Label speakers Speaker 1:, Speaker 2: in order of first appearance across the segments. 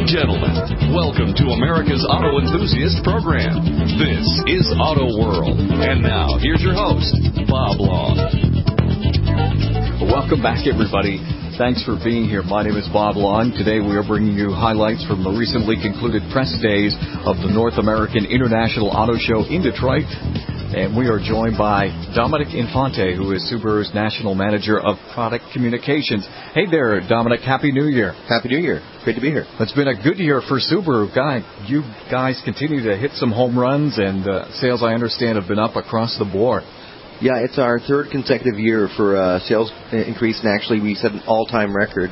Speaker 1: gentlemen, welcome to America's Auto Enthusiast program. This is Auto World. And now, here's your host, Bob Long.
Speaker 2: Welcome back, everybody. Thanks for being here. My name is Bob Long. Today we are bringing you highlights from the recently concluded press days of the North American International Auto Show in Detroit. And we are joined by Dominic Infante, who is Subaru's National Manager of Product Communications. Hey there, Dominic. Happy New Year.
Speaker 3: Happy New Year. Great to be here.
Speaker 2: It's been a good year for Subaru. You guys continue to hit some home runs, and sales, I understand, have been up across the board.
Speaker 3: Yeah, it's our third consecutive year for sales increase, and actually we set an all-time record,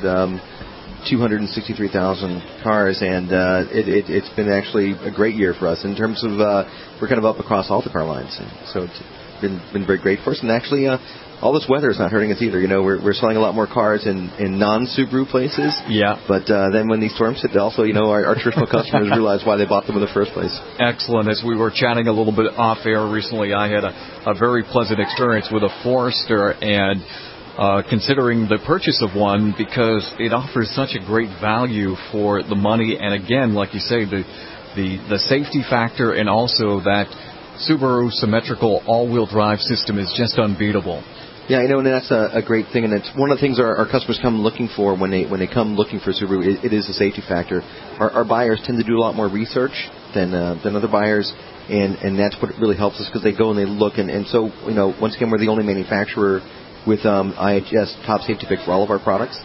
Speaker 3: 263,000 cars, and it's been actually a great year for us in terms of we're kind of up across all the car lines. And so it's been very great for us, and actually all this weather is not hurting us either. You know, we're selling a lot more cars in non-Subaru places.
Speaker 2: Yeah.
Speaker 3: But then when these storms hit, also, you know, our traditional customers realize why they bought them in the first place.
Speaker 2: Excellent. As we were chatting a little bit off air recently, I had a very pleasant experience with a Forester, and considering the purchase of one, because it offers such a great value for the money, and again, like you say, the safety factor, and also that Subaru symmetrical all-wheel drive system is just unbeatable.
Speaker 3: Yeah, you know, and that's a great thing, and it's one of the things our customers come looking for when they come looking for Subaru. It is the safety factor. Our buyers tend to do a lot more research than other buyers, and that's what really helps us, because they go and they look, and so, you know, once again, we're the only manufacturer with IHS top safety pick for all of our products,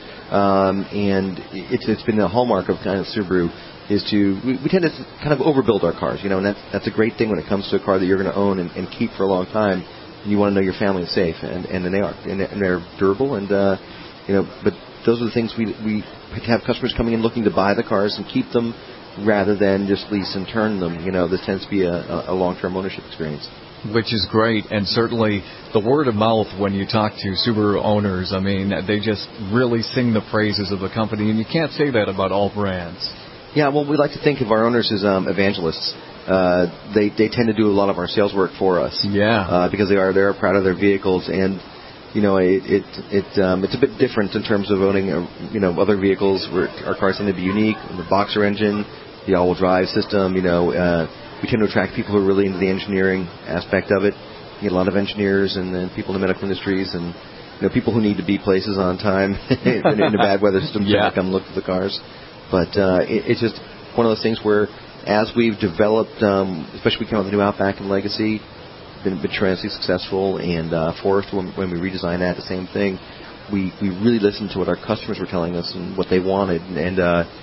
Speaker 3: and it's been the hallmark of kind of Subaru is we tend to kind of overbuild our cars, you know, and that's a great thing when it comes to a car that you're going to own and keep for a long time. You want to know your family is safe, and they are, and they're durable, and you know. But those are the things we have customers coming in looking to buy the cars and keep them rather than just lease and turn them. You know, this tends to be a long-term ownership experience.
Speaker 2: Which is great, and certainly the word of mouth when you talk to Subaru owners, I mean, they just really sing the praises of the company, and you can't say that about all brands.
Speaker 3: Yeah, well, we like to think of our owners as evangelists. They tend to do a lot of our sales work for us.
Speaker 2: Yeah.
Speaker 3: Because they're proud of their vehicles, and you know it's a bit different in terms of owning other vehicles where our cars tend to be unique. The Boxer engine, the all-wheel drive system. You know, we tend to attract people who are really into the engineering aspect of it. You get a lot of engineers and people in the medical industries, and you know, people who need to be places on time in a bad weather system to come look at the cars. But it's just one of those things where, as we've developed, especially we came out with the new Outback and Legacy, been tremendously successful, and Forester, when we redesigned that, the same thing. We really listened to what our customers were telling us and what they wanted, and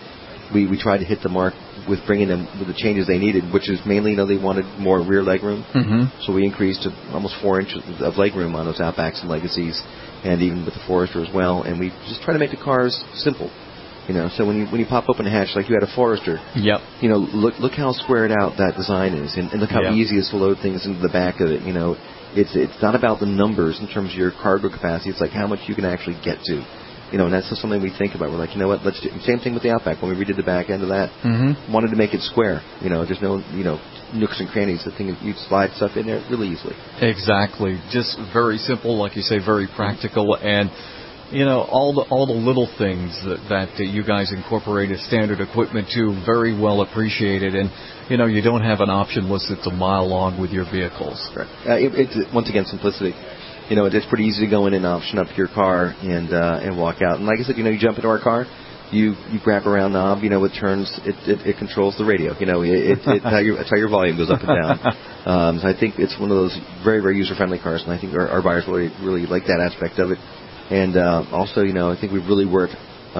Speaker 3: we tried to hit the mark with bringing them with the changes they needed, which is mainly, you know, they wanted more rear legroom. Mm-hmm. So we increased to almost 4 inches of legroom on those Outbacks and Legacies, and even with the Forester as well. And we just try to make the cars simple. You know, so when you pop open a hatch like you had a Forester,
Speaker 2: yep.
Speaker 3: You know, look how squared out that design is, and look how easy it is to load things into the back of it. You know, it's not about the numbers in terms of your cargo capacity. It's like how much you can actually get to. You know, and that's just something we think about. We're like, you know what, let's do same thing with the Outback. When we redid the back end of that, wanted to make it square. You know, there's no nooks and crannies. The thing you slide stuff in there really easily. Exactly,
Speaker 2: just very simple, like you say, very practical, and you know, all the little things that you guys incorporate as standard equipment too, very well appreciated. And you know, you don't have an option list that's a mile long with your vehicles.
Speaker 3: Right. It's once again simplicity. You know, it's pretty easy to go in and option up your car and walk out. And like I said, you know, you jump into our car, you grab around knob, you know, it turns, it controls the radio. You know, it's how your volume goes up and down. So I think it's one of those very, very user-friendly cars, and I think our buyers really like that aspect of it. And also, you know, I think we've really worked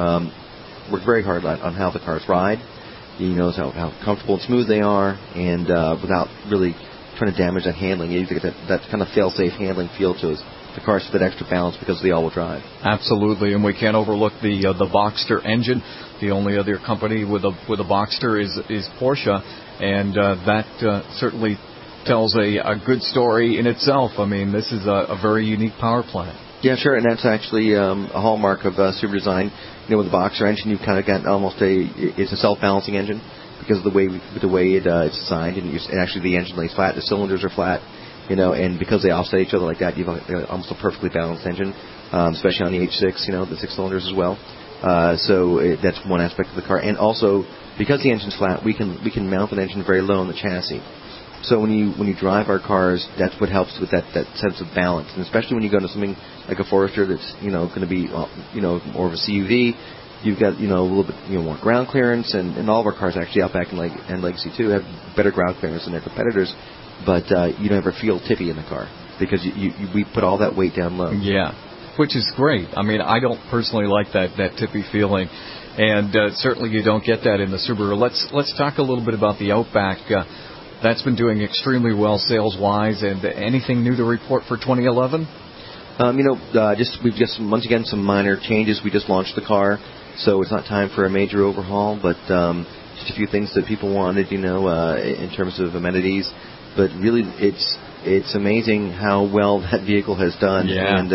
Speaker 3: very hard on how the cars ride. You know, how comfortable and smooth they are, and without really trying to damage that handling. You get that kind of fail-safe handling feel to us. The car's a bit extra balanced because of the all-wheel drive.
Speaker 2: Absolutely, and we can't overlook the Boxster engine. The only other company with a Boxster is Porsche, and that certainly tells a good story in itself. I mean, this is a very unique power plant.
Speaker 3: Yeah, sure, and that's actually a hallmark of Subaru design. You know, with the Boxer engine, you've kind of got it's a self-balancing engine because of the way it's designed, and actually the engine lays flat, the cylinders are flat, you know, and because they offset each other like that, you've almost a perfectly balanced engine, especially on the H6, you know, the 6 cylinders as well. That's one aspect of the car. And also, because the engine's flat, we can mount an engine very low in the chassis. So when you drive our cars, that's what helps with that sense of balance. And especially when you go into something like a Forester that's going to be more of a CUV, you've got a little bit more ground clearance, and all of our cars actually Outback and Legacy too have better ground clearance than their competitors. But you don't ever feel tippy in the car because we put all that weight down low.
Speaker 2: Yeah, which is great. I mean, I don't personally like that tippy feeling, and certainly you don't get that in the Subaru. Let's talk a little bit about the Outback. That's been doing extremely well sales-wise, and anything new to report for 2011?
Speaker 3: We've just once again some minor changes. We just launched the car, so it's not time for a major overhaul, but just a few things that people wanted, in terms of amenities. But really, it's amazing how well that vehicle has done.
Speaker 2: Yeah.
Speaker 3: And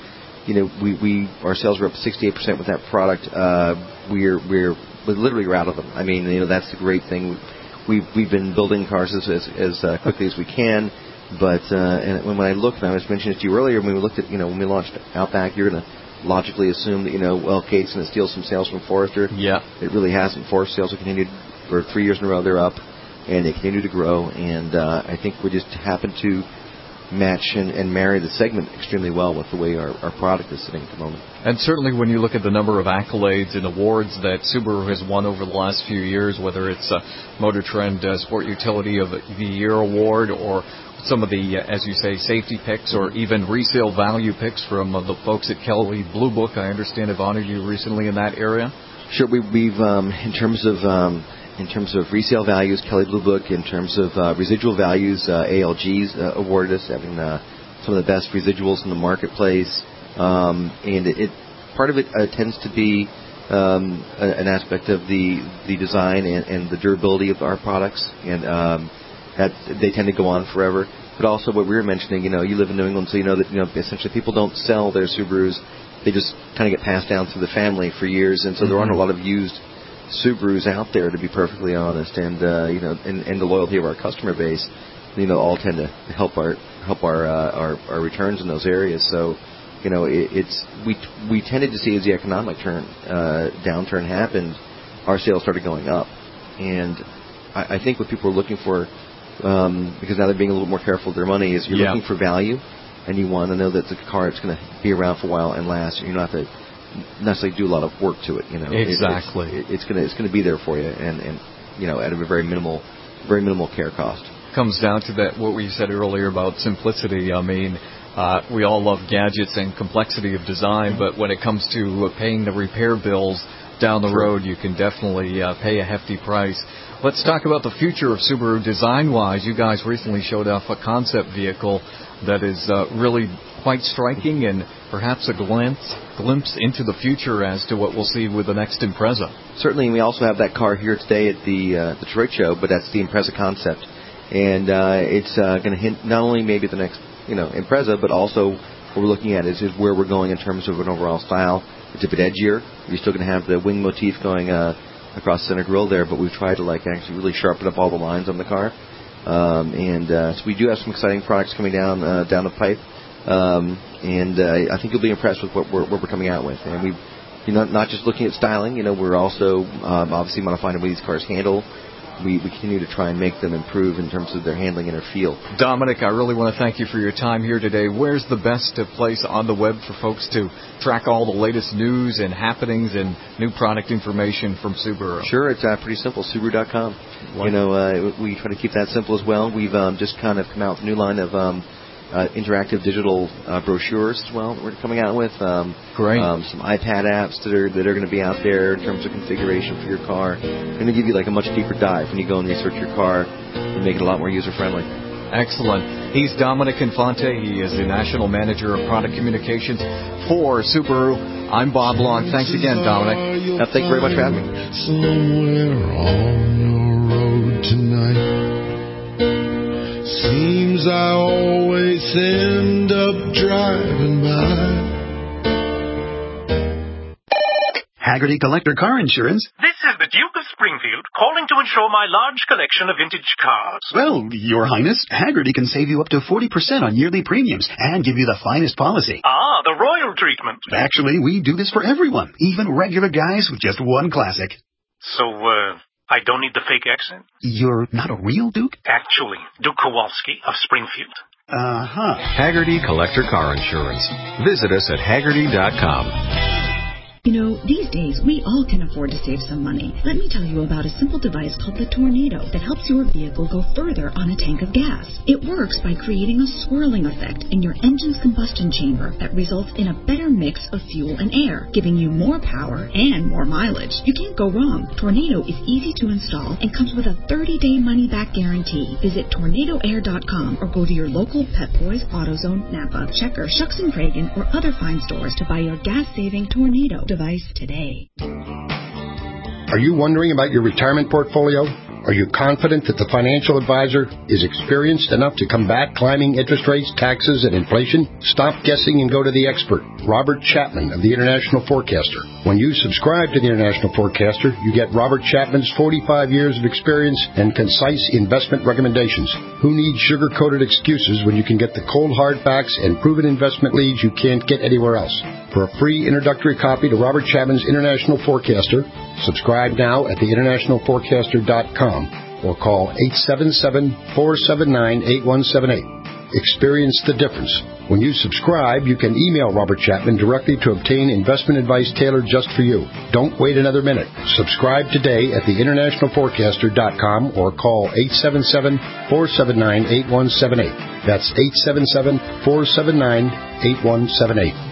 Speaker 3: our sales were up 68% with that product. We're literally out of them. I mean, that's the great thing. We've been building cars as quickly as we can, but and when I looked, and I was mentioning it to you earlier, when we looked at when we launched Outback, you're going to logically assume that Kate's going to steal some sales from Forester.
Speaker 2: Yeah,
Speaker 3: it really hasn't. Forester sales have continued for 3 years in a row. They're up, and they continue to grow. And I think we just happen to match and marry the segment extremely well with the way our product is sitting at the moment.
Speaker 2: And certainly when you look at the number of accolades and awards that Subaru has won over the last few years, whether it's Motor Trend Sport Utility of the Year Award or some of the, as you say, safety picks or even resale value picks from the folks at Kelley Blue Book, I understand have honored you recently in that area?
Speaker 3: Sure, we've in terms of resale values, Kelley Blue Book. In terms of residual values, ALG's awarded us having some of the best residuals in the marketplace. And part of it tends to be an aspect of the design and the durability of our products, and that they tend to go on forever. But also what we were mentioning, you live in New England, so you know that essentially people don't sell their Subarus; they just kind of get passed down through the family for years, and so there aren't a lot of used Subarus out there, to be perfectly honest, and and the loyalty of our customer base, all tend to help our returns in those areas. So, we tended to see as the economic downturn happened, our sales started going up, and I think what people are looking for, because now they're being a little more careful with their money, is you're looking for value, and you want to know that the car is going to be around for a while and last. You don't have to necessarily do a lot of work to it.
Speaker 2: Exactly.
Speaker 3: It's going to be there for you, and at a very minimal care cost.
Speaker 2: Comes down to that what we said earlier about simplicity. I mean, we all love gadgets and complexity of design, but when it comes to paying the repair bills down the road, you can definitely pay a hefty price. Let's talk about the future of Subaru design-wise. You guys recently showed off a concept vehicle that is really quite striking and perhaps a glimpse into the future as to what we'll see with the next Impreza.
Speaker 3: Certainly, we also have that car here today at the Detroit show, but that's the Impreza concept. And it's going to hint not only maybe the next Impreza, but also what we're looking at is where we're going in terms of an overall style. It's a bit edgier. You're still going to have the wing motif going across the center grille there, but we've tried to actually really sharpen up all the lines on the car. So we do have some exciting products coming down the pipe, and I think you'll be impressed with what we're coming out with. And we've not just looking at styling. We're also obviously modifying the way these cars handle. We continue to try and make them improve in terms of their handling and their feel.
Speaker 2: Dominic, I really want to thank you for your time here today. Where's the best place on the web for folks to track all the latest news and happenings and new product information from Subaru?
Speaker 3: Sure, it's pretty simple, Subaru.com. We try to keep that simple as well. We've just kind of come out with a new line of interactive digital brochures as well that we're coming out with.
Speaker 2: Great.
Speaker 3: Some iPad apps that are going to be out there in terms of configuration for your car. Going to give you a much deeper dive when you go and research your car and make it a lot more user-friendly.
Speaker 2: Excellent. He's Dominic Infante. He is the National Manager of Product Communications for Subaru. I'm Bob Long. Thanks again, Dominic.
Speaker 3: Thank you very much for having me.
Speaker 4: Somewhere on your road tonight. Seems I always end up driving by.
Speaker 5: Hagerty Collector Car Insurance.
Speaker 6: This is
Speaker 5: the Duke of Springfield, calling to insure my large collection of vintage cars.
Speaker 6: Well, Your Highness, Haggerty can save you up to 40% on yearly premiums and give you the finest policy.
Speaker 5: Ah, the royal treatment.
Speaker 6: Actually, we do this for everyone, even regular guys with just one classic.
Speaker 5: So, I don't need the fake accent?
Speaker 6: You're not a real Duke?
Speaker 5: Actually, Duke Kowalski of Springfield.
Speaker 6: Uh-huh.
Speaker 1: Haggerty Collector Car Insurance. Visit us at Haggerty.com.
Speaker 7: You know, these days, we all can afford to save some money. Let me tell you about a simple device called the Tornado that helps your vehicle go further on a tank of gas. It works by creating a swirling effect in your engine's combustion chamber that results in a better mix of fuel and air, giving you more power and more mileage. You can't go wrong. Tornado is easy to install and comes with a 30-day money-back guarantee. Visit tornadoair.com or go to your local Pep Boys, AutoZone, Napa, Checker, Shucks & Reagan, or other fine stores to buy your gas-saving Tornado device today.
Speaker 8: Are you wondering about your retirement portfolio? Are you confident that the financial advisor is experienced enough to combat climbing interest rates, taxes, and inflation? Stop guessing and go to the expert, Robert Chapman of the International Forecaster. When you subscribe to the International Forecaster, you get Robert Chapman's 45 years of experience and concise investment recommendations. Who needs sugar-coated excuses when you can get the cold hard facts and proven investment leads you can't get anywhere else? For a free introductory copy to Robert Chapman's International Forecaster, subscribe now at theInternationalForecaster.com or call 877-479-8178. Experience the difference. When you subscribe, you can email Robert Chapman directly to obtain investment advice tailored just for you. Don't wait another minute. Subscribe today at theInternationalForecaster.com or call 877-479-8178. That's 877-479-8178.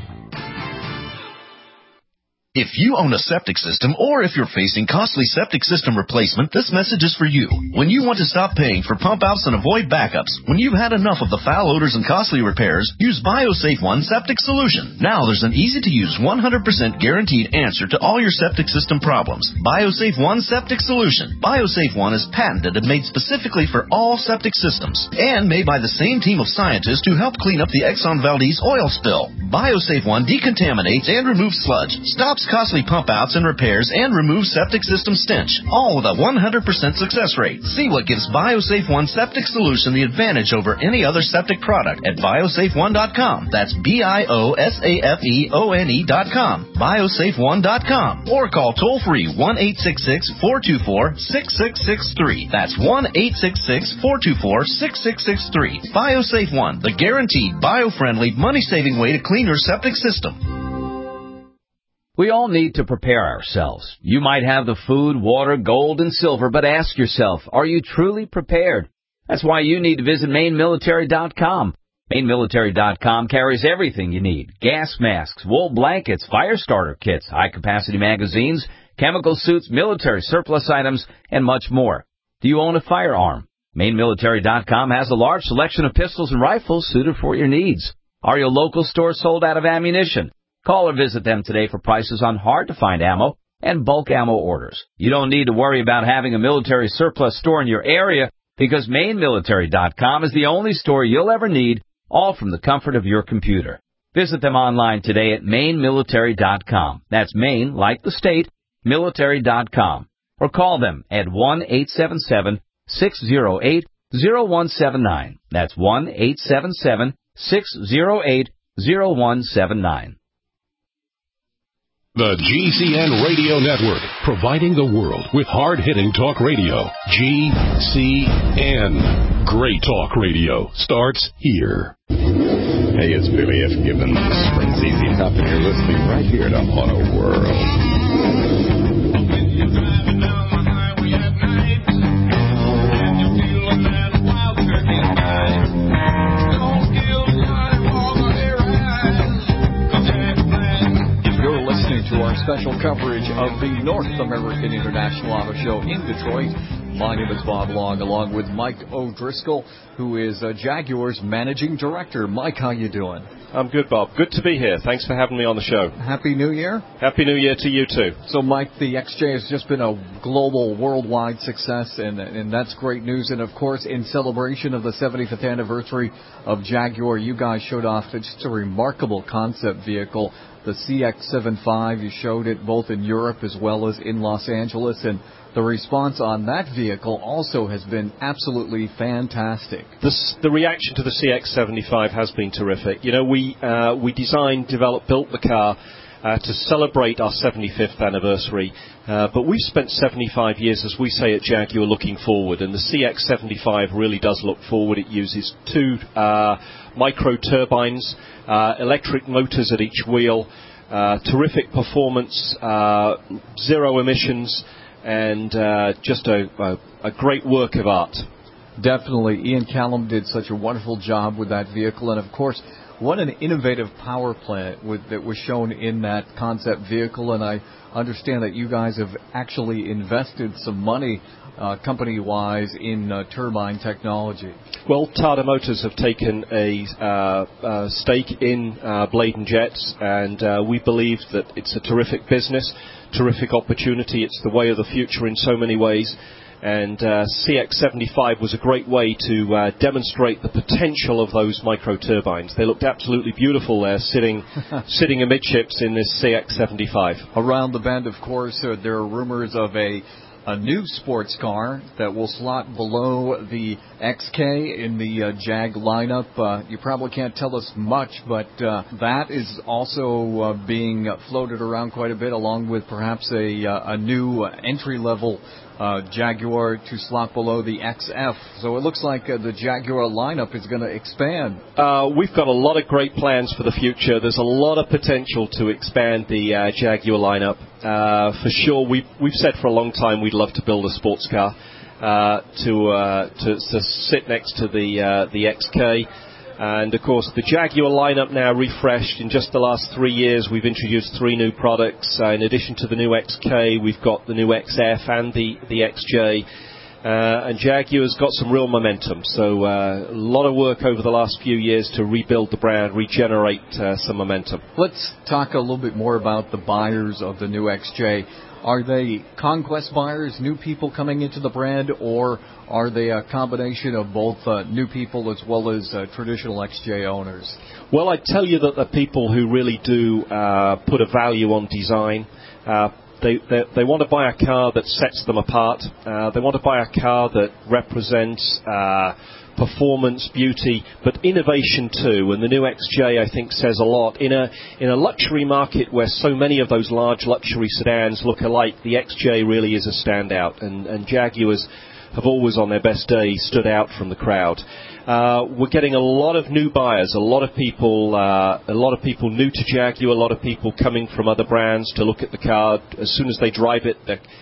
Speaker 9: If you own a septic system or if you're facing costly septic system replacement, this message is for you. When you want to stop paying for pump outs and avoid backups, when you've had enough of the foul odors and costly repairs, use BioSafe One Septic Solution. Now there's an easy-to-use 100% guaranteed answer to all your septic system problems. BioSafe One Septic Solution. BioSafe One is patented and made specifically for all septic systems and made by the same team of scientists who helped clean up the Exxon Valdez oil spill. BioSafe One decontaminates and removes sludge, stops costly pump outs and repairs, and removes septic system stench, all with a 100% success rate. See what gives BioSafe One Septic Solution the advantage over any other septic product at biosafeone.com. That's BIOSAFEONE.com. biosafeone.com. Or call toll-free 1-866-424-6663. That's 1-866-424-6663. BioSafe One, the guaranteed, bio-friendly, money-saving way to clean your septic system.
Speaker 10: We all need to prepare ourselves. You might have the food, water, gold, and silver, but ask yourself, are you truly prepared? That's why you need to visit MaineMilitary.com. MaineMilitary.com carries everything you need. Gas masks, wool blankets, fire starter kits, high-capacity magazines, chemical suits, military surplus items, and much more. Do you own a firearm? MaineMilitary.com has a large selection of pistols and rifles suited for your needs. Are your local stores sold out of ammunition? Call or visit them today for prices on hard-to-find ammo and bulk ammo orders. You don't need to worry about having a military surplus store in your area because MaineMilitary.com is the only store you'll ever need, all from the comfort of your computer. Visit them online today at MaineMilitary.com. That's Maine, like the state, military.com. Or call them at 1-877-608-0179. That's 1-877-608-0179.
Speaker 11: The GCN Radio Network, providing the world with hard-hitting talk radio. GCN. Great talk radio starts here.
Speaker 12: Hey, it's Billy F. Gibbons. Springs Easy Up, and you're listening right here to Auto World.
Speaker 2: To our special coverage of the North American International Auto Show in Detroit. My name is Bob Long, along with Mike O'Driscoll, who is Jaguar's Managing Director. Mike, how you doing?
Speaker 13: I'm good, Bob. Good to be here. Thanks for having me on the show.
Speaker 2: Happy New Year.
Speaker 13: Happy New Year to you, too.
Speaker 2: So, Mike, the XJ has just been a global, worldwide success, and that's great news. And, of course, in celebration of the 75th anniversary of Jaguar, you guys showed off just a remarkable concept vehicle the CX-75. You showed it both in Europe as well as in Los Angeles, and the response on that vehicle also has been absolutely fantastic.
Speaker 13: The reaction to the CX-75 has been terrific. You know, we designed, developed, built the car to celebrate our 75th anniversary, but we've spent 75 years, as we say at Jaguar, looking forward, and the CX-75 really does look forward. It uses 2 micro turbines, electric motors at each wheel, terrific performance, 0 emissions, and just a great work of art.
Speaker 2: Definitely. Ian Callum did such a wonderful job with that vehicle, and of course, what an innovative power plant that was shown in that concept vehicle, and I understand that you guys have actually invested some money company-wise in turbine technology.
Speaker 13: Well, Tata Motors have taken a stake in Blade & Jets, and we believe that it's a terrific business, terrific opportunity. It's the way of the future in so many ways. And CX-75 was a great way to demonstrate the potential of those micro-turbines. They looked absolutely beautiful there, sitting amidships in this CX-75.
Speaker 2: Around the bend, of course, there are rumors of a new sports car that will slot below the XK in the Jag lineup. You probably can't tell us much, but that is also being floated around quite a bit, along with perhaps a new entry-level Jaguar to slot below the XF. So it looks like the Jaguar lineup is going to expand.
Speaker 13: We've got a lot of great plans for the future. There's a lot of potential to expand the Jaguar lineup. For sure, we've said for a long time we'd love to build a sports car to sit next to the XK. And, of course, the Jaguar lineup now refreshed. In just the last 3 years, we've introduced 3 new products. In addition to the new XK, we've got the new XF and the XJ. And Jaguar's got some real momentum. So a lot of work over the last few years to rebuild the brand, regenerate some momentum.
Speaker 2: Let's talk a little bit more about the buyers of the new XJ. Are they conquest buyers, new people coming into the brand, or are they a combination of both new people as well as traditional XJ owners?
Speaker 13: Well, I tell you that the people who really do put a value on design, they want to buy a car that sets them apart. They want to buy a car that represents performance, beauty, but innovation too. And the new XJ, I think, says a lot. In a luxury market where so many of those large luxury sedans look alike, the XJ really is a standout. And Jaguars have always, on their best day, stood out from the crowd. We're getting a lot of new buyers, a lot of people new to Jaguar, a lot of people coming from other brands to look at the car. As soon as they drive it,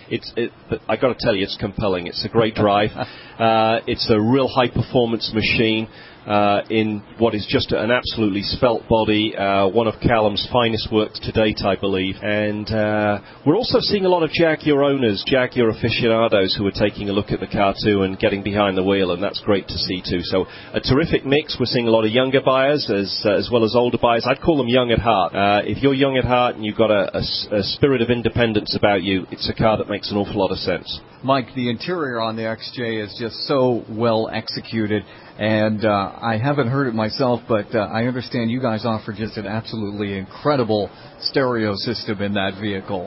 Speaker 13: I got to tell you, it's compelling. It's a great drive. It's a real high performance machine. In what is just an absolutely svelte body, one of Callum's finest works to date, I believe. And we're also seeing a lot of Jaguar owners, Jaguar aficionados, who are taking a look at the car too and getting behind the wheel, and that's great to see too. So a terrific mix. We're seeing a lot of younger buyers as well as older buyers. I'd call them young at heart. If you're young at heart and you've got a spirit of independence about you, it's a car that makes an awful lot of sense.
Speaker 2: Mike, the interior on the XJ is just so well executed. And I haven't heard it myself, but I understand you guys offer just an absolutely incredible stereo system in that vehicle.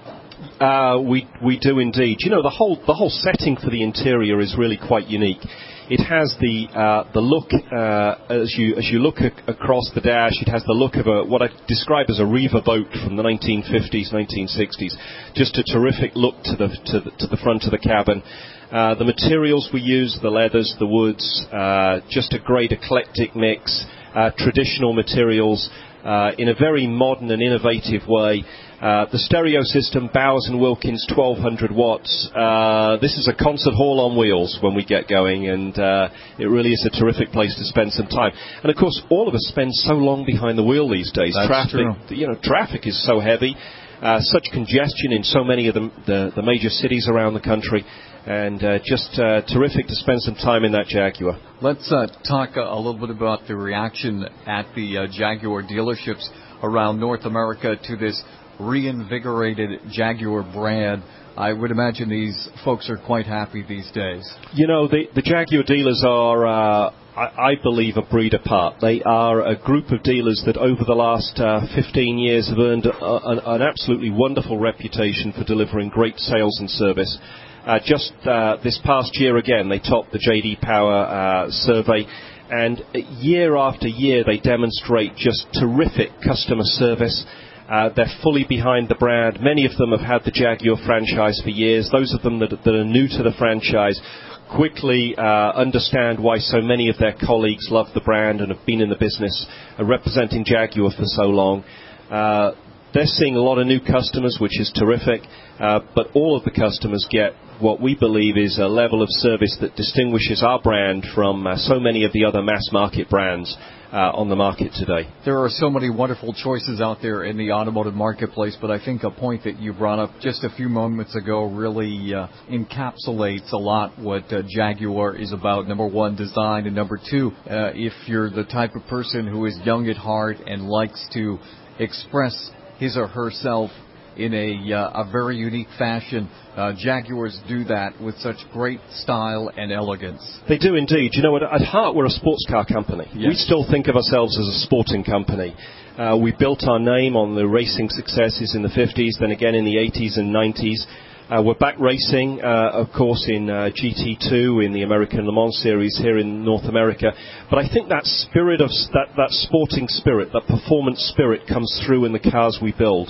Speaker 13: We do indeed. You know, the whole setting for the interior is really quite unique. It has the look as you look across the dash. It has the look of what I describe as a Riva boat from the 1950s, 1960s. Just a terrific look to the front of the cabin. The materials we use, the leathers, the woods, just a great eclectic mix. Traditional materials in a very modern and innovative way. The stereo system, Bowers & Wilkins, 1200 watts. This is a concert hall on wheels when we get going, and it really is a terrific place to spend some time. And of course, all of us spend so long behind the wheel these days.
Speaker 2: That's true.
Speaker 13: Traffic is so heavy, such congestion in so many of the major cities around the country. And just terrific to spend some time in that Jaguar.
Speaker 2: Let's talk a little bit about the reaction at the Jaguar dealerships around North America to this reinvigorated Jaguar brand. I would imagine these folks are quite happy these days.
Speaker 13: You know, the Jaguar dealers are, I believe, a breed apart. They are a group of dealers that over the last 15 years have earned an absolutely wonderful reputation for delivering great sales and service. Just this past year, again, they topped the J.D. Power survey. And year after year, they demonstrate just terrific customer service. They're fully behind the brand. Many of them have had the Jaguar franchise for years. Those of them that are new to the franchise quickly understand why so many of their colleagues love the brand and have been in the business representing Jaguar for so long. They're seeing a lot of new customers, which is terrific, but all of the customers get what we believe is a level of service that distinguishes our brand from so many of the other mass market brands on the market today.
Speaker 2: There are so many wonderful choices out there in the automotive marketplace, but I think a point that you brought up just a few moments ago really encapsulates a lot what Jaguar is about. Number one, design, and number two, if you're the type of person who is young at heart and likes to express his or herself in a very unique fashion, Jaguars do that with such great style and elegance.
Speaker 13: They do indeed. You know, at heart, we're a sports car company.
Speaker 2: Yes.
Speaker 13: We still think of ourselves as a sporting company. We built our name on the racing successes in the 50s, then again in the 80s and 90s. We're back racing, of course, in GT2, in the American Le Mans Series here in North America. But I think that spirit of that sporting spirit, that performance spirit comes through in the cars we build.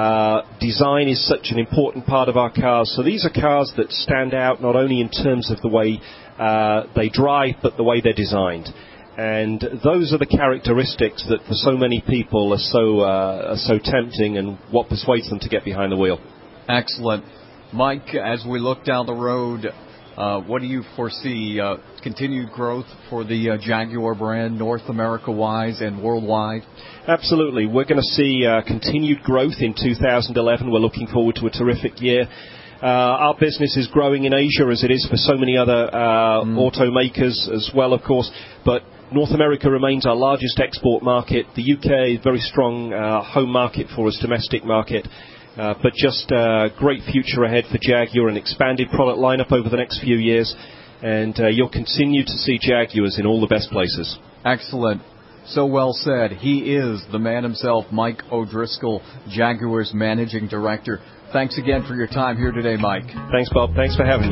Speaker 13: Design is such an important part of our cars. So these are cars that stand out not only in terms of the way they drive, but the way they're designed. And those are the characteristics that for so many people are so tempting and what persuades them to get behind the wheel.
Speaker 2: Excellent. Mike, as we look down the road, what do you foresee? Continued growth for the Jaguar brand, North America-wise and worldwide?
Speaker 13: Absolutely. We're going to see continued growth in 2011. We're looking forward to a terrific year. Our business is growing in Asia, as it is for so many other automakers as well, of course. But North America remains our largest export market. The UK is a very strong home market for us, domestic market. But just a great future ahead for Jaguar, an expanded product lineup over the next few years, and you'll continue to see Jaguars in all the best places.
Speaker 2: Excellent. So well said. He is the man himself, Mike O'Driscoll, Jaguar's Managing Director. Thanks again for your time here today, Mike.
Speaker 13: Thanks, Bob. Thanks for having me.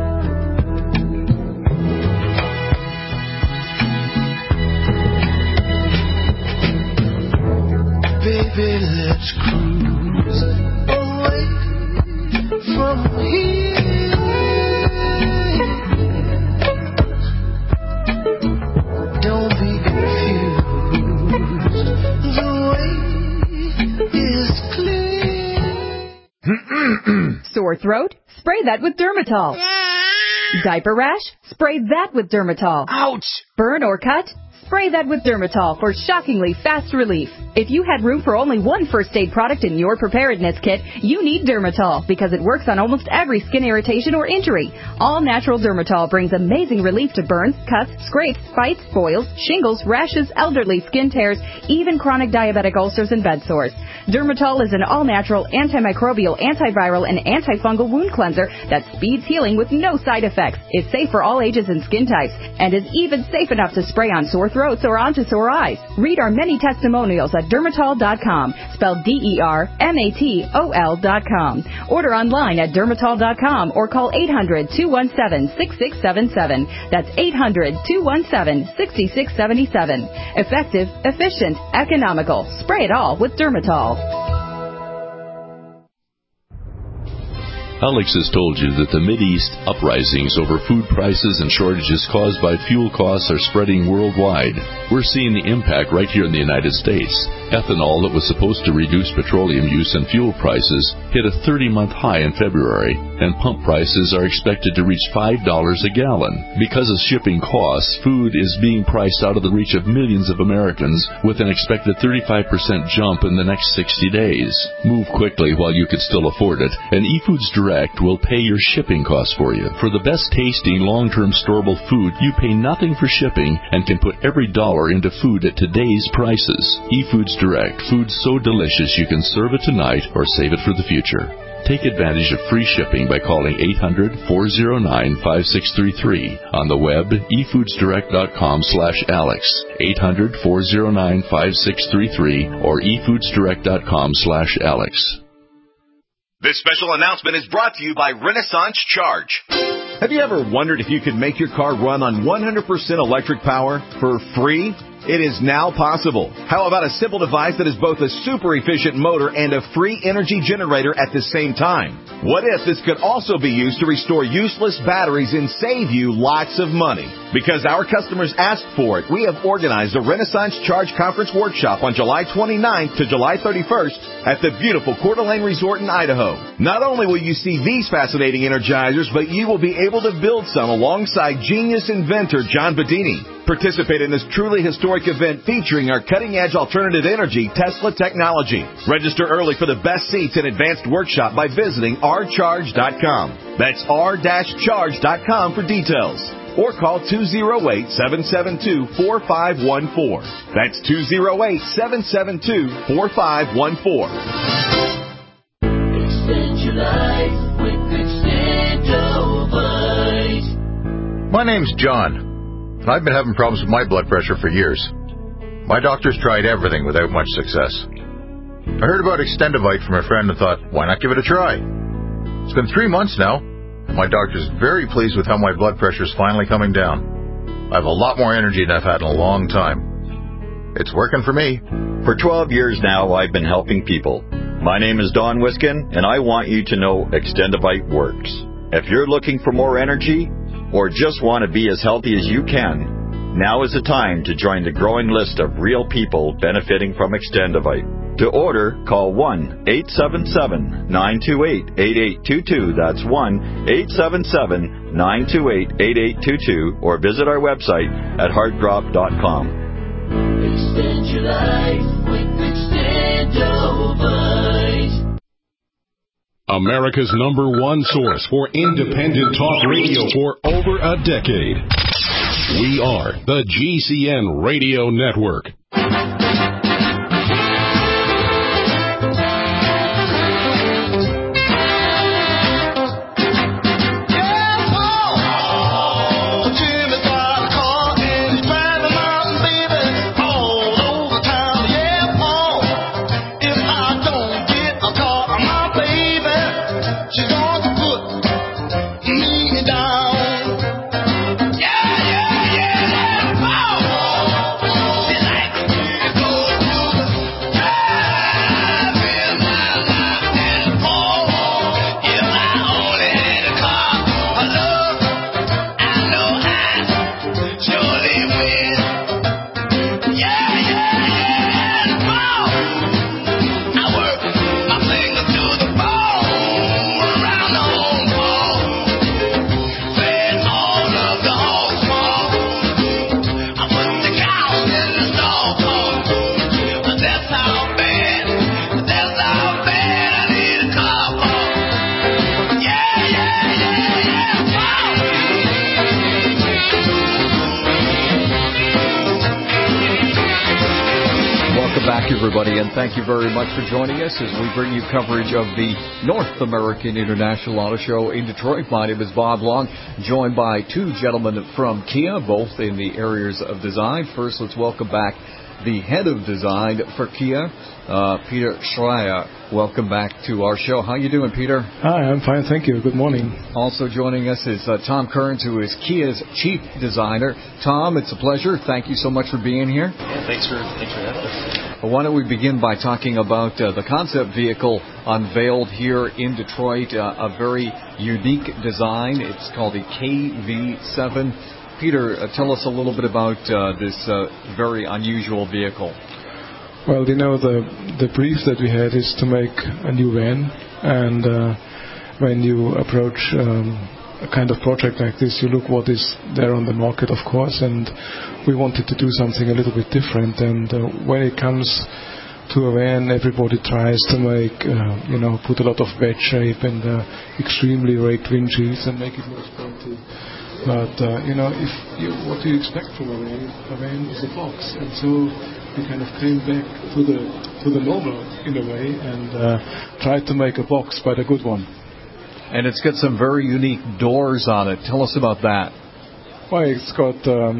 Speaker 4: Baby, let's cruise away from here. Don't be confused. The way is clear.
Speaker 14: Sore throat? Spray that with Dermatol. Diaper rash? Spray that with Dermatol.
Speaker 4: Ouch!
Speaker 14: Burn or cut? Spray that with Dermatol for shockingly fast relief. If you had room for only one first aid product in your preparedness kit, you need Dermatol because it works on almost every skin irritation or injury. All natural Dermatol brings amazing relief to burns, cuts, scrapes, bites, boils, shingles, rashes, elderly skin tears, even chronic diabetic ulcers and bed sores. Dermatol is an all-natural, antimicrobial, antiviral, and antifungal wound cleanser that speeds healing with no side effects, is safe for all ages and skin types, and is even safe enough to spray on sore throats or onto sore eyes. Read our many testimonials at Dermatol.com, spelled DERMATOL.com. Order online at Dermatol.com or call 800-217-6677. That's 800-217-6677. Effective, efficient, economical. Spray it all with Dermatol.
Speaker 12: Alex has told you that the Mideast uprisings over food prices and shortages caused by fuel costs are spreading worldwide. We're seeing the impact right here in the United States. Ethanol that was supposed to reduce petroleum use and fuel prices hit a 30-month high in February, and pump prices are expected to reach $5 a gallon. Because of shipping costs, food is being priced out of the reach of millions of Americans with an expected 35% jump in the next 60 days. Move quickly while you can still afford it, and eFoods Direct will pay your shipping costs for you. For the best tasting, long-term storable food, you pay nothing for shipping and can put every dollar into food at today's prices. eFoods Direct, food so delicious you can serve it tonight or save it for the future. Take advantage of free shipping by calling 800-409-5633. On the web, efoodsdirect.com/Alex, 800-409-5633, or efoodsdirect.com/Alex.
Speaker 15: This special announcement is brought to you by Renaissance Charge. Have you ever wondered if you could make your car run on 100% electric power for free? It is now possible. How about a simple device that is both a super efficient motor and a free energy generator at the same time? What if this could also be used to restore useless batteries and save you lots of money? Because our customers asked for it, we have organized a Renaissance Charge Conference Workshop on July 29th to July 31st at the beautiful Coeur d'Alene Resort in Idaho. Not only will you see these fascinating energizers, but you will be able to build some alongside genius inventor John Bedini. Participate in this truly historic event featuring our cutting-edge alternative energy Tesla technology. Register early for the best seats and advanced workshop by visiting rcharge.com. That's r-charge.com for details. Or call 208-772-4514. That's 208-772-4514.
Speaker 16: Extend your life with Extendovite.
Speaker 17: My name's John. I've been having problems with my blood pressure for years. My doctor's tried everything without much success. I heard about Extendovite from a friend and thought, why not give it a try? It's been 3 months now. My doctor's very pleased with how my blood pressure's finally coming down. I have a lot more energy than I've had in a long time. It's working for me.
Speaker 18: For 12 years now, I've been helping people. My name is Don Wiskin, and I want you to know Extendovite works. If you're looking for more energy, or just want to be as healthy as you can, now is the time to join the growing list of real people benefiting from Extendovite. To order, call 1-877-928-8822. That's 1-877-928-8822. Or visit our website at heartdrop.com.
Speaker 16: Extend your life with Extendovite.
Speaker 11: America's #1 source for independent talk radio for over a decade. We are the GCN Radio Network.
Speaker 2: Everybody, and thank you very much for joining us as we bring you coverage of the North American International Auto Show in Detroit. My name is Bob Long, joined by two gentlemen from Kia, both in the areas of design. First, let's welcome back the head of design for Kia, Peter Schreier. Welcome back to our show. How you doing, Peter?
Speaker 19: Hi, I'm fine, thank you. Good morning.
Speaker 2: Also joining us is Tom Kearns, who is Kia's chief designer. Tom, it's a pleasure. Thank you so much for being here.
Speaker 20: Yeah, thanks for having us.
Speaker 2: Why don't we begin by talking about the concept vehicle unveiled here in Detroit, a very unique design. It's called the KV7. Peter, tell us a little bit about this very unusual vehicle.
Speaker 19: Well, the brief that we had is to make a new van, and when you approach a kind of project like this, you look what is there on the market, of course, and we wanted to do something a little bit different. And when it comes to a van, everybody tries to make, put a lot of wedge shape and extremely raked windshields and make it more sporty. But, what do you expect from a van? A van is a box. And so we kind of came back to the normal in a way and tried to make a box, but a good one.
Speaker 2: And it's got some very unique doors on it. Tell us about that.
Speaker 19: Well, it's got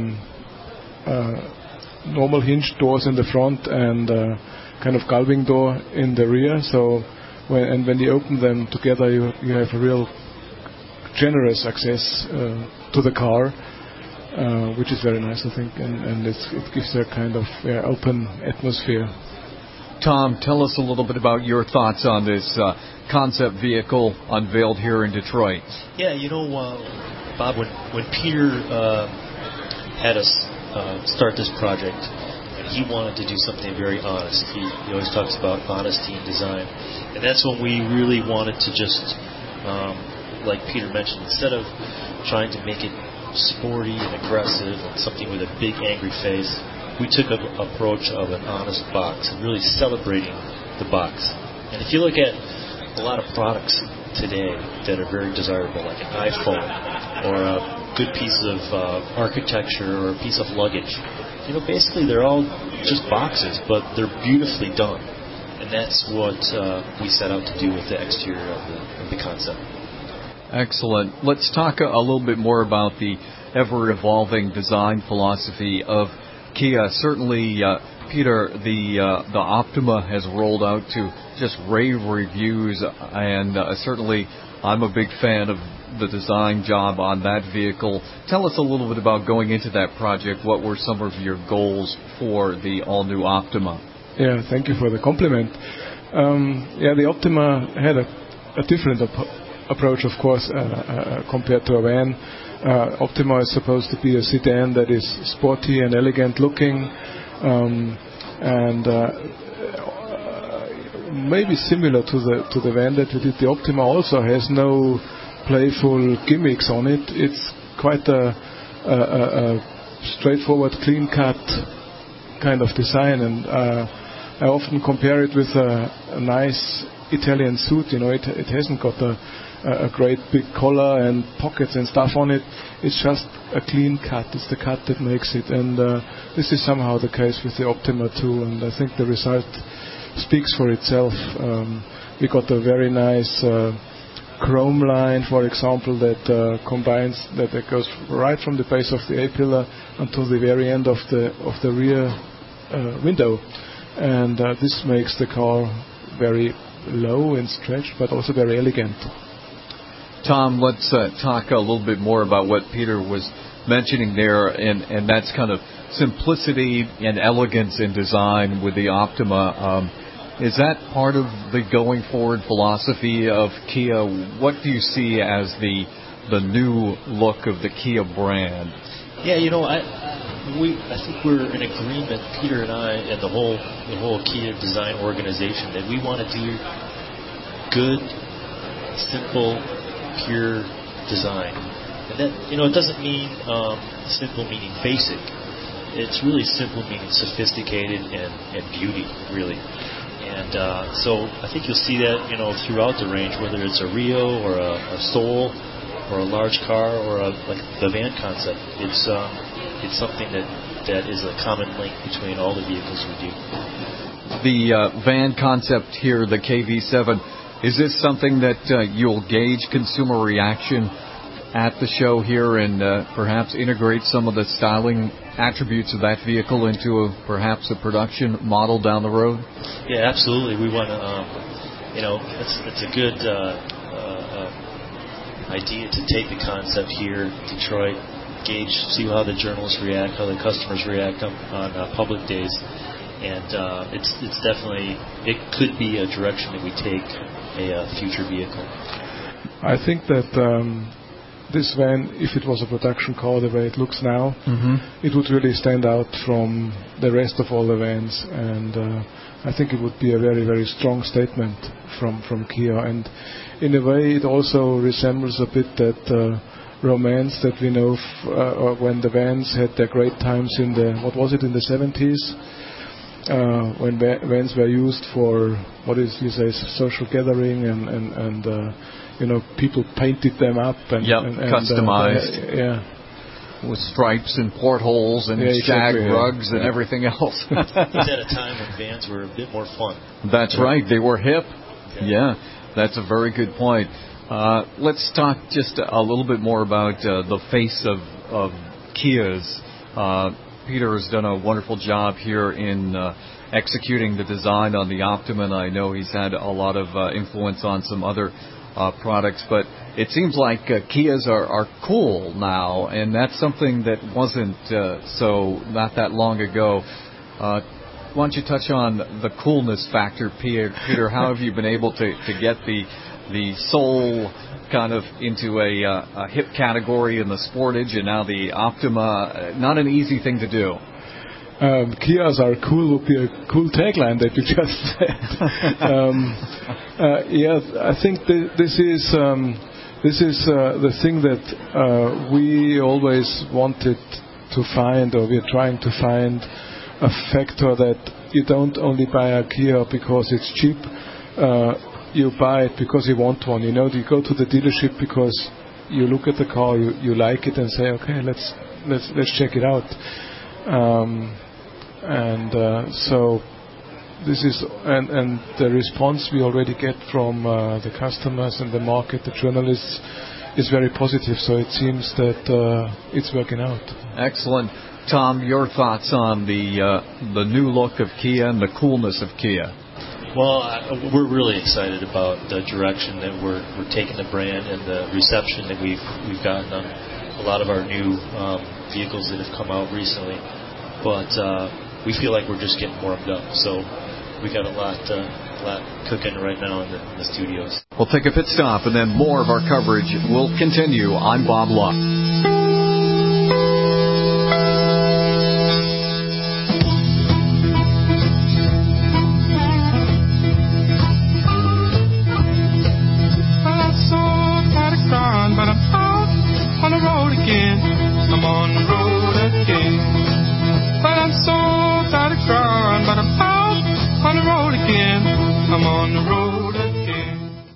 Speaker 19: normal hinged doors in the front and kind of gullwing door in the rear. So when you open them together, you have a real generous access to the car, which is very nice, I think, and it gives a kind of open atmosphere.
Speaker 2: Tom, tell us a little bit about your thoughts on this concept vehicle unveiled here in Detroit.
Speaker 20: Yeah, Bob, when Peter had us start this project, and he wanted to do something very honest. He always talks about honesty in design, and that's when we really wanted to just, like Peter mentioned, instead of trying to make it sporty and aggressive and something with a big angry face, we took an approach of an honest box and really celebrating the box. And if you look at a lot of products today that are very desirable, like an iPhone or a good piece of architecture or a piece of luggage, basically they're all just boxes, but they're beautifully done. And that's what we set out to do with the exterior of the concept.
Speaker 2: Excellent. Let's talk a little bit more about the ever-evolving design philosophy of Kia. Certainly, Peter, the Optima has rolled out to just rave reviews, and certainly I'm a big fan of the design job on that vehicle. Tell us a little bit about going into that project. What were some of your goals for the all-new Optima?
Speaker 19: Yeah, thank you for the compliment. The Optima had a different approach, of course, compared to a van. Optima is supposed to be a sedan that is sporty and elegant looking, and maybe similar to the van that we did. The Optima also has no playful gimmicks on it. It's quite a straightforward, clean-cut kind of design, and I often compare it with a nice Italian suit. It hasn't got a great big collar and pockets and stuff on it. It's just a clean cut. It's the cut that makes it, and this is somehow the case with the Optima too, and I think the result speaks for itself. We got a very nice chrome line, for example, that combines, that goes right from the base of the A-pillar until the very end of the rear window, and this makes the car very low and stretched, but also very elegant.
Speaker 2: Tom, let's talk a little bit more about what Peter was mentioning there, and that's kind of simplicity and elegance in design with the Optima. Is that part of the going forward philosophy of Kia? What do you see as the new look of the Kia brand?
Speaker 20: Yeah, I think we're in agreement, Peter and I, and the whole Kia design organization, that we want to do good, simple, pure design. And that, it doesn't mean simple meaning basic. It's really simple meaning sophisticated and beauty, really. And so I think you'll see that, throughout the range, whether it's a Rio or a Soul or a large car or like the van concept. It's something that is a common link between all the vehicles we do.
Speaker 2: The van concept here, the KV7, is this something that you'll gauge consumer reaction at the show here and perhaps integrate some of the styling attributes of that vehicle into perhaps a production model down the road?
Speaker 20: Yeah, absolutely. We want to, it's a good idea to take the concept here, Detroit, gauge, see how the journalists react, how the customers react on public days, and it's definitely, it could be a direction that we take a future vehicle.
Speaker 19: I think that this van, if it was a production car the way it looks now, it would really stand out from the rest of all the vans, and I think it would be a very, very strong statement from Kia, and in a way it also resembles a bit that romance that we know when the vans had their great times in the 70s, when vans were used for social gathering and people painted them up and
Speaker 2: customized. With stripes and portholes and shag rugs and everything else.
Speaker 20: It was at a time when vans were a bit more fun.
Speaker 2: That's right. They were hip. Yeah, that's a very good point. Let's talk just a little bit more about the face of Kia's. Peter has done a wonderful job here in executing the design on the Optima, and I know he's had a lot of influence on some other products, but it seems like Kias are cool now, and that's something that wasn't so not that long ago. Why don't you touch on the coolness factor, Peter? How have you been able to get the Soul kind of into a hip category in the Sportage, and now the Optima? Not an easy thing to do.
Speaker 19: Kias are cool would be a cool tagline that you just said. I think this is the thing that we always wanted to find, or we're trying to find a factor that you don't only buy a Kia because it's cheap. You buy it because you want one. You go to the dealership because you look at the car, you like it, and say, okay, let's check it out. So this is and the response we already get from the customers and the market, the journalists, is very positive. So it seems that it's working out.
Speaker 2: Excellent. Tom, your thoughts on the new look of Kia and the coolness of Kia?
Speaker 20: Well, we're really excited about the direction that we're taking the brand and the reception that we've gotten on a lot of our new vehicles that have come out recently. But we feel like we're just getting warmed up. So we got a lot cooking right now in the studios.
Speaker 2: We'll take a pit stop, and then more of our coverage will continue. I'm Bob Locke.
Speaker 21: But I'm out on the road again. I'm on the road again. But I'm so tired of crying. But I'm out on the road again. I'm on the road again.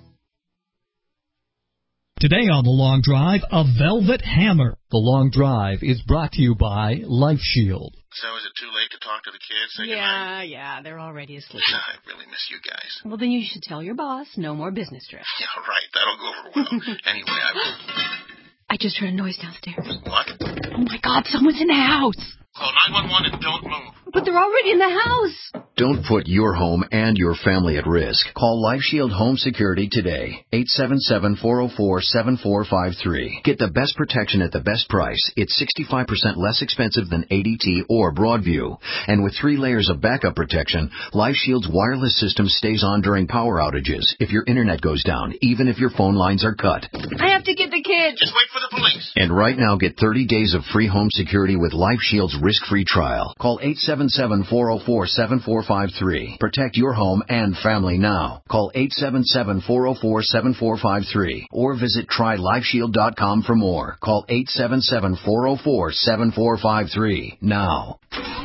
Speaker 22: Today on The Long Drive, a Velvet Hammer.
Speaker 2: The Long Drive is brought to you by Life Shield.
Speaker 23: So is it too late to talk to the kids?
Speaker 24: Yeah, they're already asleep.
Speaker 23: I really miss you guys.
Speaker 24: Well, then you should tell your boss no more business trips.
Speaker 23: Yeah, right. That'll go over well. Anyway,
Speaker 24: I just heard a noise downstairs.
Speaker 23: What?
Speaker 24: Oh, my God, someone's in the house.
Speaker 23: Call 911 and don't move.
Speaker 24: But they're already in the house.
Speaker 25: Don't put your home and your family at risk. Call Life Shield Home Security today. 877-404-7453. Get the best protection at the best price. It's 65% less expensive than ADT or Broadview. And with 3 layers of backup protection, Life Shield's wireless system stays on during power outages, if your internet goes down, even if your phone lines are cut.
Speaker 24: I have to get the kids.
Speaker 23: Just wait for the police.
Speaker 25: And right now, get 30 days of free home security with Life Shield's risk-free trial. Call 877-404-7453. Protect your home and family now. Call 877-404-7453 or visit trylifeshield.com for more. Call 877-404-7453 now.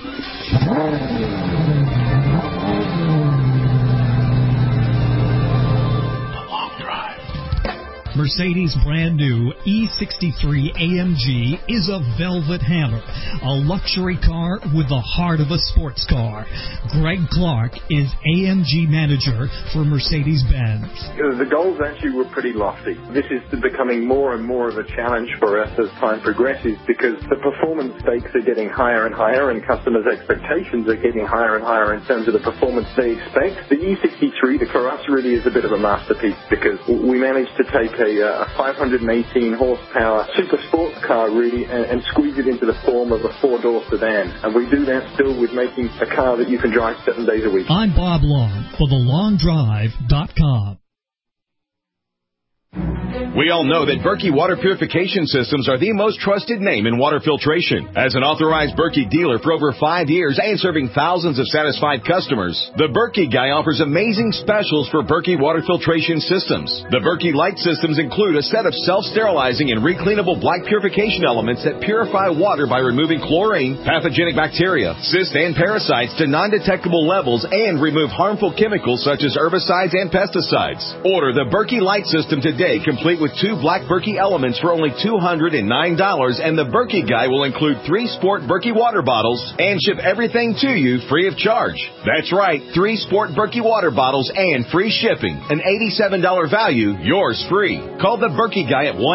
Speaker 22: Mercedes' brand new E63 AMG is a velvet hammer, a luxury car with the heart of a sports car. Greg Clark is AMG manager for Mercedes-Benz.
Speaker 26: The goals actually were pretty lofty. This is becoming more and more of a challenge for us as time progresses because the performance stakes are getting higher and higher and customers' expectations are getting higher and higher in terms of the performance they expect. The E63 for us really is a bit of a masterpiece because we managed to take a 518 horsepower super sports car really and squeeze it into the form of a 4-door sedan. And we do that still with making a car that you can drive 7 days a week.
Speaker 22: I'm Bob Long for TheLongDrive.com.
Speaker 1: We all know that Berkey water purification systems are the most trusted name in water filtration. As an authorized Berkey dealer for over 5 years and serving thousands of satisfied customers, the Berkey Guy offers amazing specials for Berkey water filtration systems. The Berkey Light systems include a set of self-sterilizing and recleanable black purification elements that purify water by removing chlorine, pathogenic bacteria, cysts, and parasites to non-detectable levels and remove harmful chemicals such as herbicides and pesticides. Order the Berkey Light system today, complete with 2 black Berkey elements for only $209, and the Berkey Guy will include 3 Sport Berkey water bottles and ship everything to you free of charge. That's right, 3 Sport Berkey water bottles and free shipping. An $87 value, yours free. Call the Berkey Guy at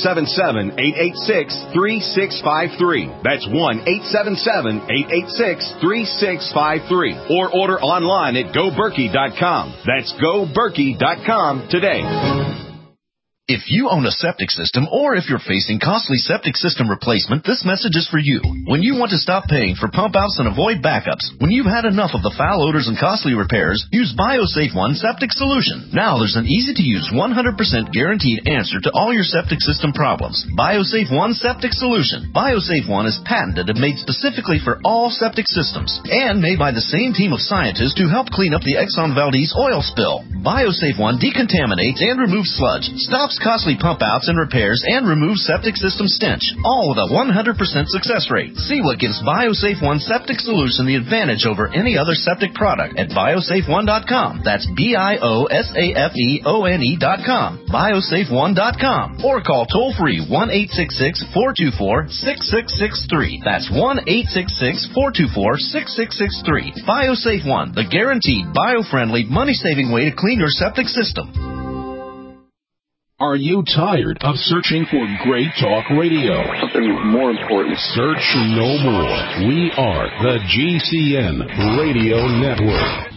Speaker 1: 1-877-886-3653. That's 1-877-886-3653. Or order online at GoBerkey.com. That's GoBerkey.com today.
Speaker 9: If you own a septic system or if you're facing costly septic system replacement, this message is for you. When you want to stop paying for pump outs and avoid backups, when you've had enough of the foul odors and costly repairs, use BioSafe One Septic Solution. Now there's an easy-to-use 100% guaranteed answer to all your septic system problems. BioSafe One Septic Solution. BioSafe One is patented and made specifically for all septic systems and made by the same team of scientists to help clean up the Exxon Valdez oil spill. BioSafe One decontaminates and removes sludge, stops costly pump outs and repairs, and removes septic system stench, all with a 100% success rate. See what gives BioSafe One Septic Solution the advantage over any other septic product at biosafeone.com. That's BIOSAFEONE.com. biosafeone.com. Or call toll free 1-866-424-6663. That's 1-866-424-6663. BioSafe One, the guaranteed bio-friendly, money-saving way to clean your septic system.
Speaker 11: Are you tired of searching for great talk radio?
Speaker 3: Something more important.
Speaker 11: Search no more. We are the GCN Radio Network.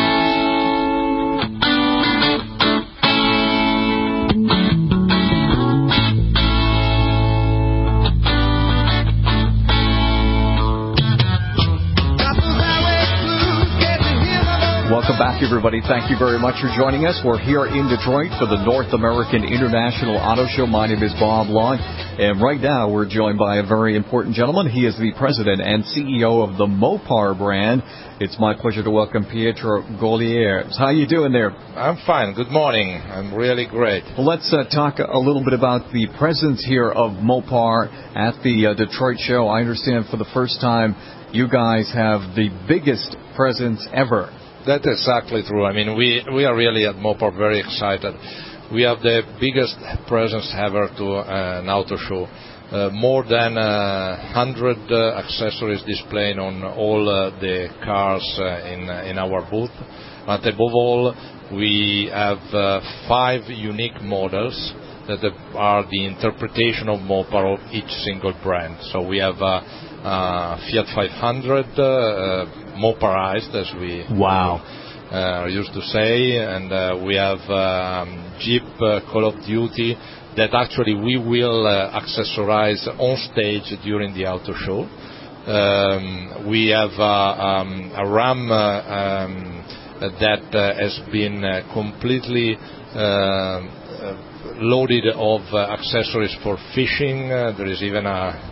Speaker 2: Welcome back, everybody. Thank you very much for joining us. We're here in Detroit for the North American International Auto Show. My name is Bob Long, and right now we're joined by a very important gentleman. He is the president and CEO of the Mopar brand. It's my pleasure to welcome Pietro Goliers. How you doing there?
Speaker 5: I'm fine. Good morning. I'm really great.
Speaker 2: Well, let's talk a little bit about the presence here of Mopar at the Detroit show. I understand for the first time you guys have the biggest presence ever.
Speaker 5: That's exactly true. I mean, we are really at Mopar very excited. We have the biggest presence ever to an auto show. More than 100 accessories displayed on all the cars in our booth. But above all, we have 5 unique models that are the interpretation of Mopar of each single brand. So we have Fiat 500, Moparized, as we used to say, and we have Jeep Call of Duty that actually we will accessorize on stage during the auto show. We have a Ram that has been completely loaded of accessories for fishing. There is even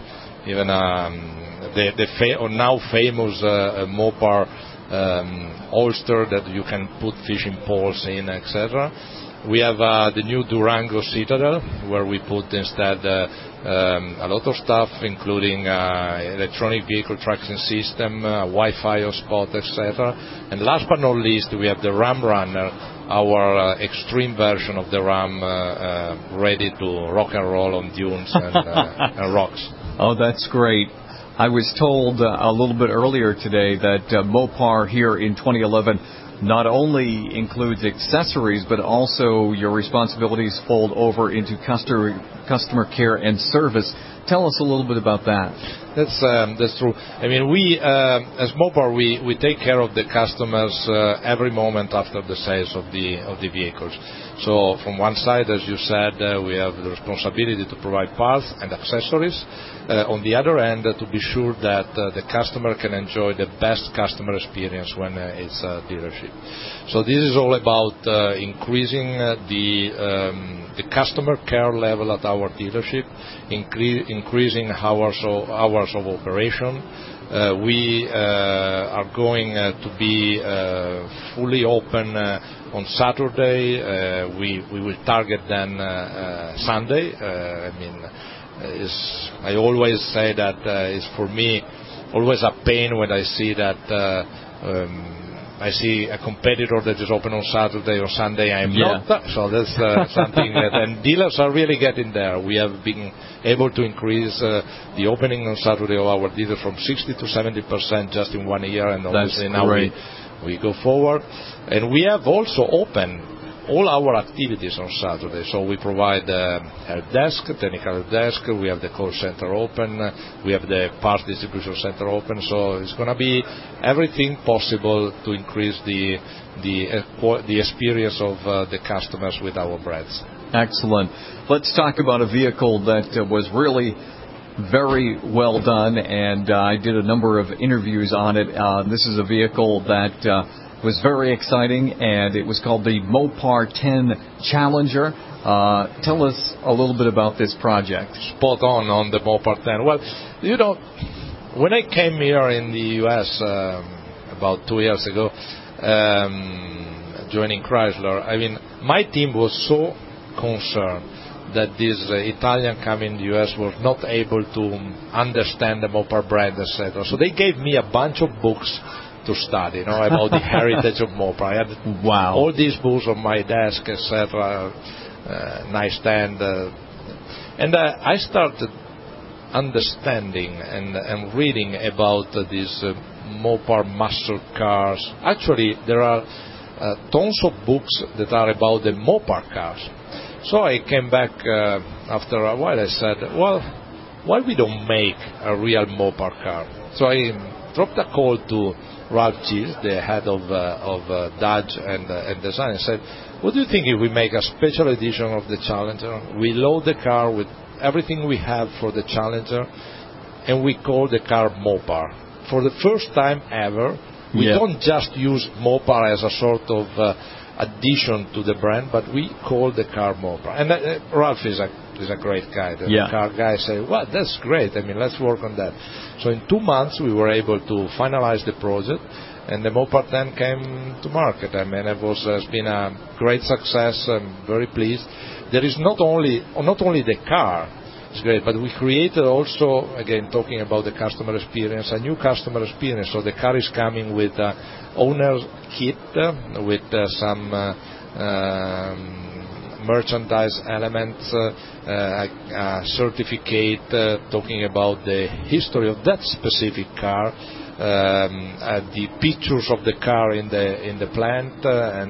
Speaker 5: the now famous Mopar holster that you can put fishing poles in, etc. We have the new Durango Citadel, where we put instead a lot of stuff, including electronic vehicle tracking system, Wi-Fi hotspot, etc. And last but not least, we have the Ram Runner, our extreme version of the Ram, ready to rock and roll on dunes and rocks.
Speaker 2: Oh, that's great. I was told a little bit earlier today that Mopar here in 2011 not only includes accessories, but also your responsibilities fold over into customer care and service. Tell us a little bit about that.
Speaker 5: That's true. I mean, we as Mopar, we take care of the customers every moment after the sales of the vehicles. So from one side, as you said, we have the responsibility to provide parts and accessories. On the other end, to be sure that the customer can enjoy the best customer experience when it's a dealership. So this is all about increasing the the customer care level at our dealership, increasing hours of operation. We are going to be fully open on Saturday. We will target then Sunday. I always say that it's for me always a pain when I see that I see a competitor that is open on Saturday or Sunday. I am not. So that's something that, and dealers are really getting there. We have been able to increase the opening on Saturday of our dealers from 60 to 70% just in 1 year, and obviously now we go forward. And we have also opened all our activities on Saturday. So we provide help desk, technical help desk, we have the call center open, we have the parts distribution center open. So it's going to be everything possible to increase the experience of the customers with our brands.
Speaker 2: Excellent. Let's talk about a vehicle that was really very well done, and I did a number of interviews on it. This is a vehicle that was very exciting, and it was called the Mopar 10 Challenger. Tell us a little bit about this project.
Speaker 5: Spot on the Mopar 10. Well, when I came here in the U.S. About 2 years ago, joining Chrysler, my team was so concerned that this Italian coming in the U.S. was not able to understand the Mopar brand, etc. So they gave me a bunch of books to study, about the heritage of Mopar. I had all these books on my desk, etc., nightstand, and I started understanding and reading about these Mopar muscle cars. Actually, there are tons of books that are about the Mopar cars. So I came back after a while. I said, well, why we don't make a real Mopar car? So I dropped a call to Ralph Cheese, the head of Dodge and design, and said, what do you think if we make a special edition of the Challenger? We load the car with everything we have for the Challenger, and we call the car Mopar. For the first time ever, we don't just use Mopar as a sort of addition to the brand, but we call the car Mopar. And Ralph is a great guy. The car guy said, well, that's great. Let's work on that. So in 2 months, we were able to finalize the project, and the Mopar 10 came to market. It's been a great success. I'm very pleased. There is not only the car, it's great, but we created also, again, talking about the customer experience, a new customer experience. So the car is coming with owner's kit, with some merchandise elements, a certificate talking about the history of that specific car, the pictures of the car in the plant,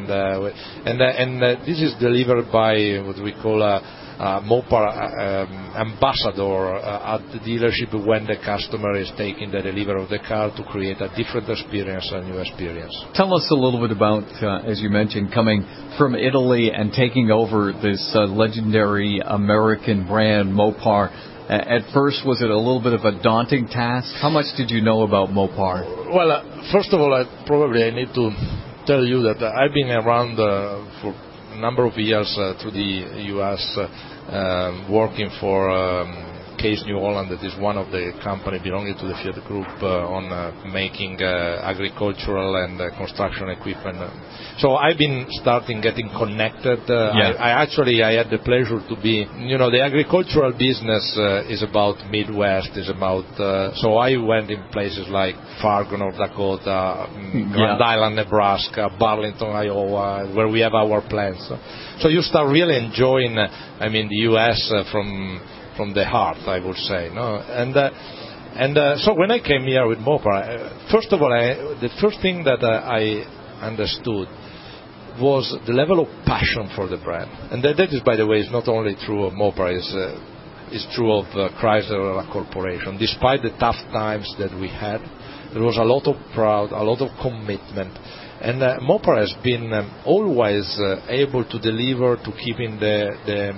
Speaker 5: and this is delivered by what we call a Mopar ambassador at the dealership when the customer is taking the delivery of the car to create a different experience, a new experience.
Speaker 2: Tell us a little bit about, as you mentioned, coming from Italy and taking over this legendary American brand, Mopar. At first, was it a little bit of a daunting task? How much did you know about Mopar?
Speaker 5: Well, first of all, I need to tell you that I've been around for a number of years through the U.S. Working for Case New Holland, that is one of the company belonging to the Fiat Group on making agricultural and construction equipment. So I've been getting connected. I had the pleasure to be, the agricultural business is about Midwest, is about, so I went in places like Fargo, North Dakota, Grand Island, Nebraska, Burlington, Iowa, where we have our plants. So you start really enjoying, the U.S. from the heart, I would say. No? And so when I came here with Mopar, first of all, the first thing that I understood was the level of passion for the brand. And that is, by the way, is not only true of Mopar, it's true of Chrysler Corporation. Despite the tough times that we had, there was a lot of pride, a lot of commitment. And Mopar has been always able to deliver, to keeping the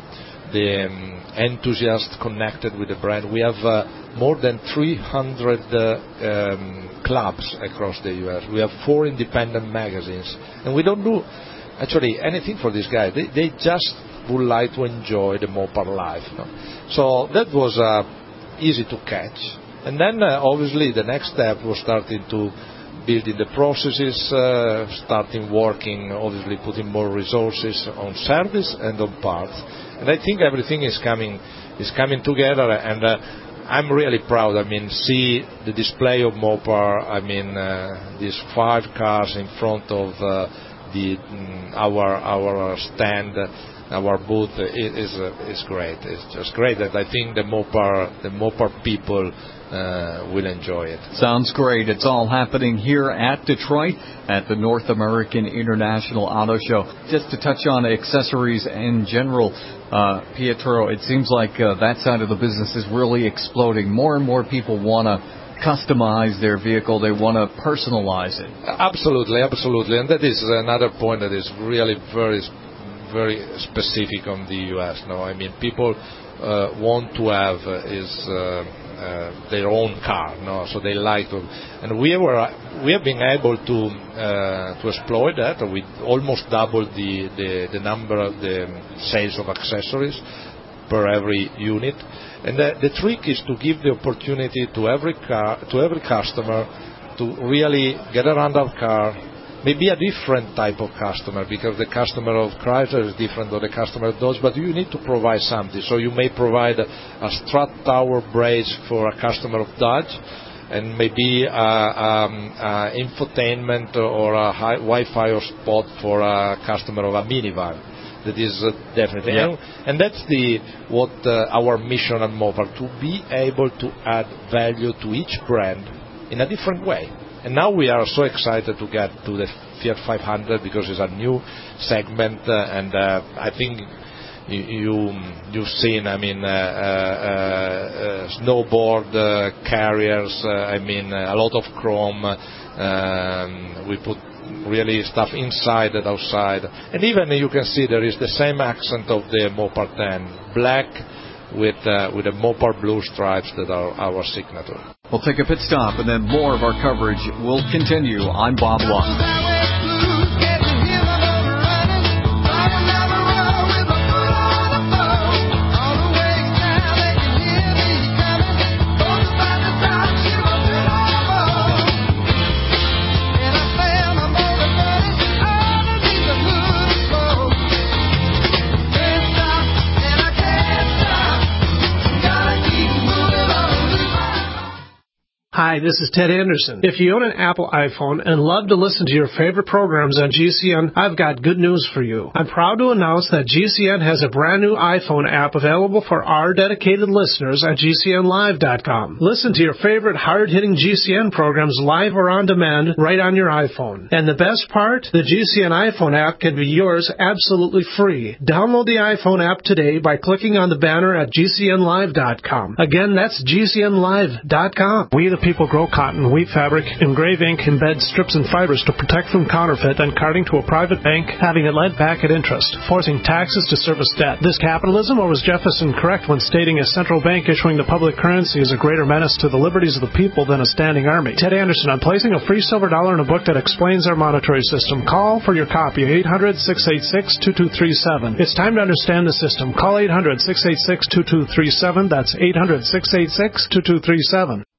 Speaker 5: enthusiasts connected with the brand. We have more than 300 clubs across the U.S. We have 4 independent magazines, and we don't do actually anything for these guys. They just would like to enjoy the Mopar life. So that was easy to catch. And then obviously the next step was starting to building the processes, starting working, obviously putting more resources on service and on parts. And I think everything is coming together, and I'm really proud. I mean, see the display of Mopar. I mean, these 5 cars in front of our stand, our booth is great. It's just great that I think the Mopar people will enjoy it.
Speaker 2: Sounds great. It's all happening here at Detroit at the North American International Auto Show. Just to touch on accessories in general, Pietro, it seems like that side of the business is really exploding. More and more people want to customize their vehicle. They want to personalize it. Absolutely. And that is another point that is really very, very specific on the U.S. I mean, people want to have their own car, so they like to, and we have been able to exploit that. We almost doubled the number of the sales of accessories per every unit, and the trick is to give the opportunity to every customer to really get around our car. Maybe a different type of customer, because the customer of Chrysler is different than the customer of Dodge, but you need to provide something. So you may provide a strut tower brace for a customer of Dodge, and maybe infotainment or a Wi-Fi spot for a customer of a minivan. That is definitely, and that's what our mission at Mopar, to be able to add value to each brand in a different way. And now we are so excited to get to the Fiat 500 because it's a new segment, and I think you've seen, I mean, snowboard carriers, I mean, a lot of chrome. We put really stuff inside and outside. And even you can see there is the same accent of the Mopar 10, black with the Mopar blue stripes that are our signature. We'll take a pit stop, and then more of our coverage will continue. I'm Bob Lund.
Speaker 3: Hi, this is Ted Anderson. If you own an Apple iPhone and love to listen to your favorite programs on GCN, I've got good news for you. I'm proud to announce that GCN has a brand new iPhone app available for our dedicated listeners at GCNlive.com. Listen to your favorite hard-hitting GCN programs live or on demand right on your iPhone. And the best part? The GCN iPhone app can be yours absolutely free. Download the iPhone app today by clicking on the banner at GCNlive.com. Again, that's GCNlive.com. We the people grow cotton, weave fabric, engrave ink, embed strips and fibers to protect from counterfeit and carting to a private bank, having it lent back at interest, forcing taxes to service debt. This capitalism, or was Jefferson correct when stating a central bank issuing the public currency is a greater menace to the liberties of the people than a standing army? Ted Anderson, I'm placing a free silver dollar in a book that explains our monetary system. Call for your copy, 800-686-2237. It's time to understand the system. Call 800-686-2237. That's 800-686-2237.